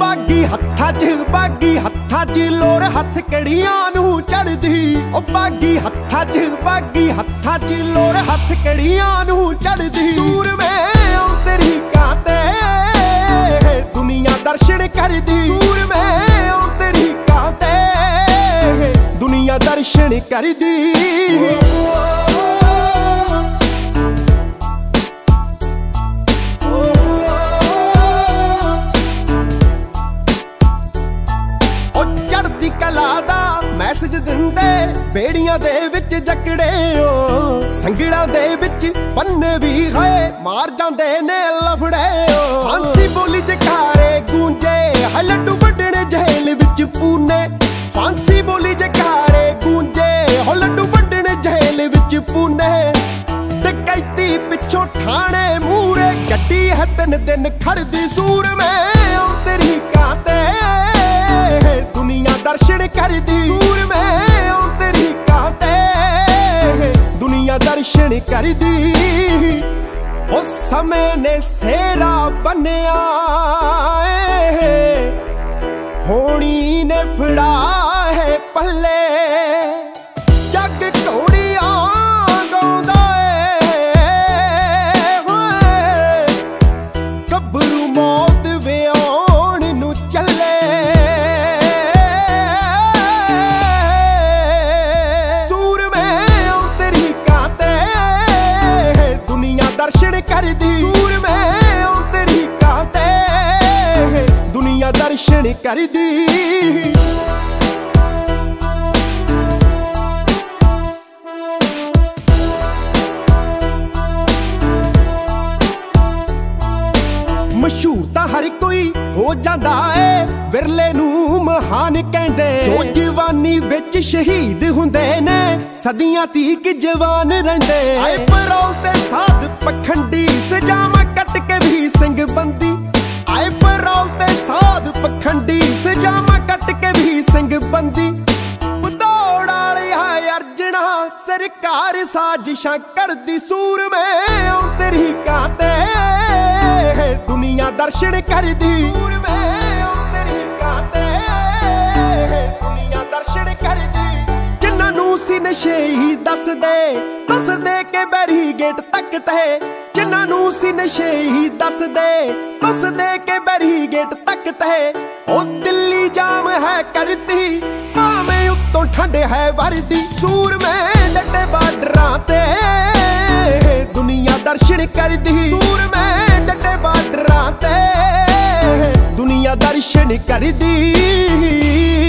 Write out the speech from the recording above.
ਬਾਗੀ ਹੱਥਾਂ 'ਚ ਲੋਰ ਹੱਥ ਕੜੀਆਂ ਨੂੰ ਚੜਦੀ। ਉਹ ਬਾਗੀ ਹੱਥਾਂ 'ਚ ਲੋਰ ਹੱਥ ਕੜੀਆਂ ਨੂੰ ਚੜਦੀ। ਸੂਰਮੇ ਆਉ ਤੇਰੀ ਕਾਤੇ ਦੁਨੀਆ ਦਰਸ਼ਨ ਕਰਦੀ। ਸੂਰਮੇ ਆਉ ਤੇਰੀ ਕਾਤੇ ਦੁਨੀਆ ਦਰਸ਼ਨ ਕਰਦੀ। ਕਲਾ ਦਾ ਮੈਸੇਜ ਦਿੰਦੇ ਬੇੜੀਆਂ ਦੇ ਵਿੱਚ ਜਕੜੇ ਓ। ਸੰਗੜਾਂ ਦੇ ਵਿੱਚ ਪੰਨੇ ਵੀ ਹੈ ਮਾਰ ਜਾਂਦੇ ਨੇ ਲਫੜੇ ਓ। ਫਾਂਸੀ ਬੋਲੀ ਜਕਾਰੇ ਗੂੰਜੇ ਹੈ ਲੱਡੂ ਵੱਢਣੇ ਜੇਲ੍ਹ ਵਿੱਚ ਪੂਨੇ। ਫਾਂਸੀ ਬੋਲੀ ਜਕਾਰੇ ਗੂੰਜੇ ਹੋ ਲੱਡੂ ਵੱਢਣੇ ਜੇਲ੍ਹ ਵਿੱਚ ਪੂਨੇ। ਡਕੈਤੀ ਪਿੱਛੋਂ ਠਾਣੇ ਮੂਰੇ ਗੱਡੀ ਹੈ 3 ਦਿਨ ਖੜਦੀ। ਸੂਰਮੇ ਆਉ ਤੇਰੀ ਕਾਤੇ ਦੁਨੀਆ ਦਰਸ਼ਨ ਕਰਦੀ। ਸੂਰਮੇ ਆਉ ਤੇਰੀ ਕਾਤੇ ਦੁਨੀਆ ਦਰਸ਼ਨ ਕਰਦੀ। ਉਹ ਸਮੇਂ ਨੇ ਸੇਰਾ ਬੰਨਿਆ ਹੋਣੀ ਨੇ ਫੜਾ ਹੈ ਪੱਲੇ। ਜੱਗ ਘੋੜੀਆਂ ਗਾਉਂਦਾ ਹੋਏ ਗੱਭਰੂ ਮੌਤ ਵਿਆਉਣ ਨੂੰ ਚੱਲੇ। ਦਰਸ਼ਨ ਕਰਦੀ। ਸੂਰਮੇ ਆਉ ਤੇਰੀ ਕਾਤੇ ਦੁਨੀਆ ਦਰਸ਼ਨ ਕਰਦੀ। ਮਸ਼ਹੂਰ ਤਾਂ ਹਰ ਕੋਈ ਹੋ ਜਾਂਦਾ ਏ ਵਿਰਲੇ ਨੂੰ ਮਹਾਨ ਕਹਿੰਦੇ। ਜੋ ਜਵਾਨੀ ਵਿੱਚ ਸ਼ਹੀਦ ਹੁੰਦੇ ਨੇ ਸਦੀਆਂ ਤੀਕ ਜਵਾਨ ਰਹਿੰਦੇ। ਆਏ ਪਰੌਲ ਤੇ ਸਾਧ ਪਖੰਡੀ ਸਜਾਵਾਂ ਕੱਟ ਕੇ ਵੀ ਸਿੰਘ ਬੰਦੀ। ਆਏ ਪਰੌਲ ਤੇ ਸਾਧ ਪਖੰਡੀ ਸਜਾਵਾਂ ਕੱਟ ਕੇ ਵੀ ਸਿੰਘ ਬੰਦੀ। ਦੌੜ ਵਾਲੀ ਹੈ ਅਰਜਣਾ ਸਰਕਾਰ ਸਾਜ਼ਿਸ਼ਾਂ ਕਰਦੀ। ਸੂਰਮੇ ਆਉ ਤੇਰੀ ਕਾਤੇ ਦੁਨੀਆ ਦਰਸ਼ਨ ਕਰਦੀ। ਸੂਰਮੇ ਆਉ ਤੇਰੀ ਕਾਤੇ ਦੁਨੀਆ ਦਰਸ਼ਨ ਕਰਦੀ। ਜਿਨ੍ਹਾਂ ਨੂੰ ਸੀ ਨਸ਼ੇ ਹੀ ਦੱਸਦੇ ਕਿ ਬੈਰੀਗੇਟ ਤੱਕ ਤੇ। ਜਿਨ੍ਹਾਂ ਨੂੰ ਸੀ ਨਸ਼ੇ ਹੀ ਦੱਸਦੇ ਕਿ ਬੈਰੀਗੇਟ ਤੱਕ ਤੇ। ਉਹ ਦਿੱਲੀ ਜਾਮ ਹੈ ਕਰਦੀ ਭਾਵੇਂ ਉੱਤੋਂ ਠੰਡ ਹੈ ਵਰਦੀ। ਸੂਰਮੇ ਡਟੇ ਬਾਰਡਰਾਂ ਤੇ ਦੁਨੀਆ ਦਰਸ਼ਨ ਕਰਦੀ। ਸੂਰਮੇ ਡਟੇ ਬਾਰਡਰਾਂ ਤੇ ਦੁਨੀਆ ਦਰਸ਼ਨ ਕਰਦੀ।